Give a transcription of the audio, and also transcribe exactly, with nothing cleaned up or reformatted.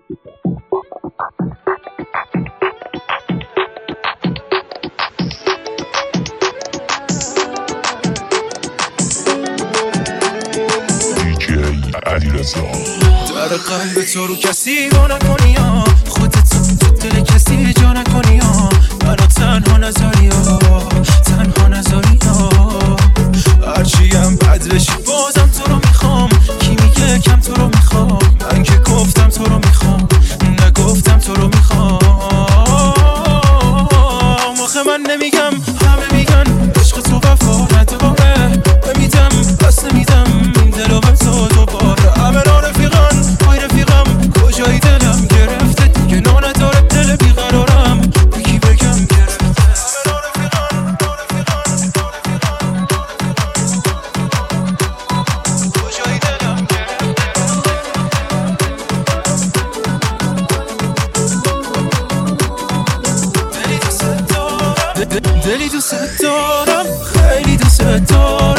در قلب تو رو کسی با نکنی ها، خودت تو دل کسی جا نکنی ها، منو تنها نذاری ها، تنها نذاری ها. هرچیم بد بشی بازم تو رو میخوام، کی میگه کم تو رو میخوام، من که گفتم تو رو میخوام، نگفتم تو رو میخوام. آخه من نمیگم همه میگن عشق تو وفا نداره، نمیدم بس نمیدم دلو به تو دوباره. همه رفیقان پای رفیقم کجایی دلم گرفته دیگه نو نداره دل بیقرارم بگی بگم گرفته. همه رفیقان کجایی دلم گرفته. دلی دوست دارم خیلی دوست دارم،